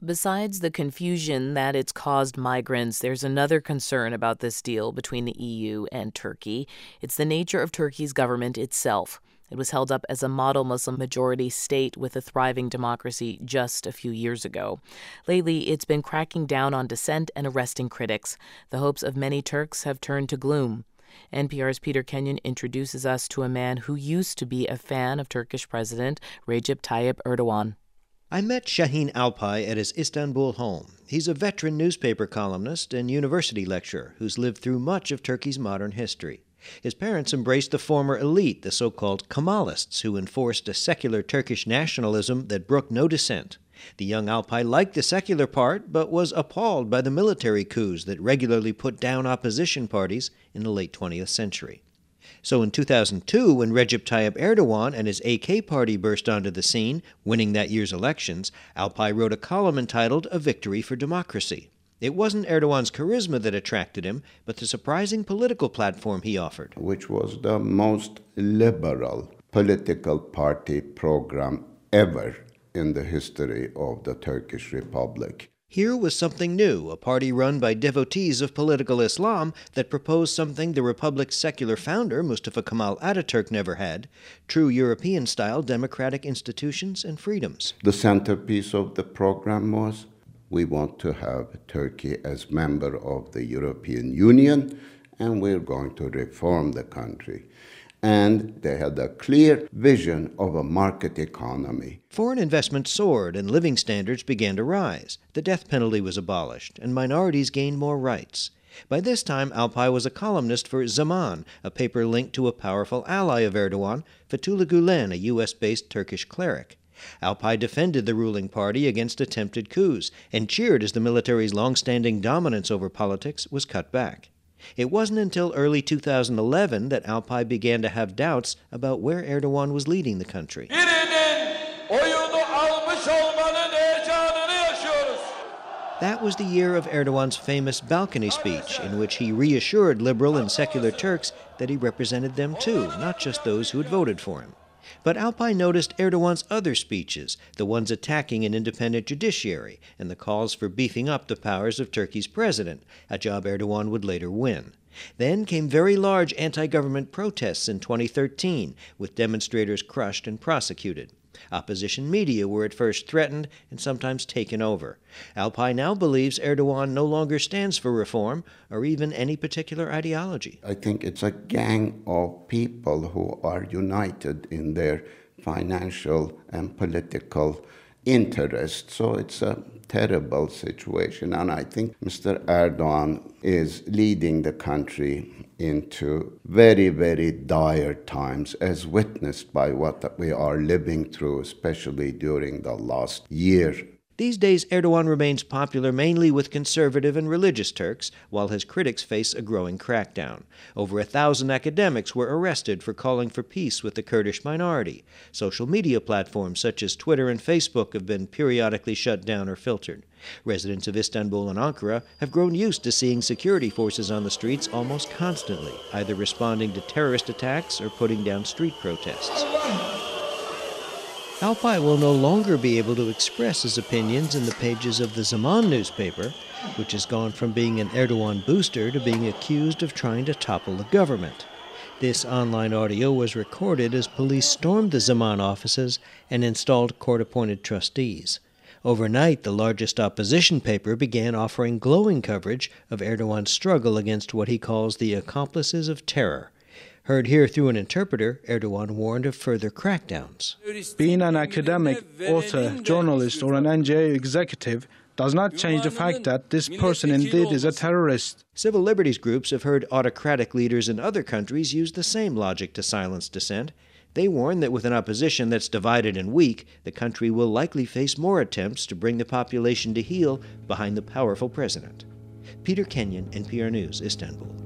Besides the confusion that it's caused migrants, there's another concern about this deal between the EU and Turkey. It's the nature of Turkey's government itself. It was held up as a model Muslim majority state with a thriving democracy just a few years ago. Lately, it's been cracking down on dissent and arresting critics. The hopes of many Turks have turned to gloom. NPR's Peter Kenyon introduces us to a man who used to be a fan of Turkish President Recep Tayyip Erdogan. I met Şahin Alpay at his Istanbul home. He's a veteran newspaper columnist and university lecturer who's lived through much of Turkey's modern history. His parents embraced the former elite, the so-called Kemalists, who enforced a secular Turkish nationalism that brooked no dissent. The young Alpay liked the secular part, but was appalled by the military coups that regularly put down opposition parties in the late 20th century. So in 2002, when Recep Tayyip Erdogan and his AK party burst onto the scene, winning that year's elections, Alpay wrote a column entitled A Victory for Democracy. It wasn't Erdogan's charisma that attracted him, but the surprising political platform he offered, which was the most liberal political party program ever in the history of the Turkish Republic. Here was something new, a party run by devotees of political Islam that proposed something the Republic's secular founder, Mustafa Kemal Ataturk, never had: true European-style democratic institutions and freedoms. The centerpiece of the program was, we want to have Turkey as member of the European Union, and we're going to reform the country. And they had a clear vision of a market economy. Foreign investment soared and living standards began to rise. The death penalty was abolished and minorities gained more rights. By this time, Alpay was a columnist for Zaman, a paper linked to a powerful ally of Erdogan, Fethullah Gulen, a U.S.-based Turkish cleric. Alpay defended the ruling party against attempted coups and cheered as the military's long-standing dominance over politics was cut back. It wasn't until early 2011 that Alpay began to have doubts about where Erdogan was leading the country. That was the year of Erdogan's famous balcony speech, in which he reassured liberal and secular Turks that he represented them too, not just those who had voted for him. But Alpay noticed Erdogan's other speeches, the ones attacking an independent judiciary and the calls for beefing up the powers of Turkey's president, a job Erdogan would later win. Then came very large anti-government protests in 2013, with demonstrators crushed and prosecuted. Opposition media were at first threatened and sometimes taken over. Alpay now believes Erdogan no longer stands for reform or even any particular ideology. I think it's a gang of people who are united in their financial and political interests. So it's a terrible situation. And I think Mr. Erdogan is leading the country into very, very dire times, as witnessed by what we are living through, especially during the last year. These days, Erdogan remains popular mainly with conservative and religious Turks, while his critics face a growing crackdown. Over 1,000 academics were arrested for calling for peace with the Kurdish minority. Social media platforms such as Twitter and Facebook have been periodically shut down or filtered. Residents of Istanbul and Ankara have grown used to seeing security forces on the streets almost constantly, either responding to terrorist attacks or putting down street protests. Alpay will no longer be able to express his opinions in the pages of the Zaman newspaper, which has gone from being an Erdogan booster to being accused of trying to topple the government. This online audio was recorded as police stormed the Zaman offices and installed court-appointed trustees. Overnight, the largest opposition paper began offering glowing coverage of Erdogan's struggle against what he calls the accomplices of terror. Heard here through an interpreter, Erdogan warned of further crackdowns. Being an academic, author, journalist, or an NGO executive does not change the fact that this person indeed is a terrorist. Civil liberties groups have heard autocratic leaders in other countries use the same logic to silence dissent. They warn that with an opposition that's divided and weak, the country will likely face more attempts to bring the population to heel behind the powerful president. Peter Kenyon, NPR News, Istanbul.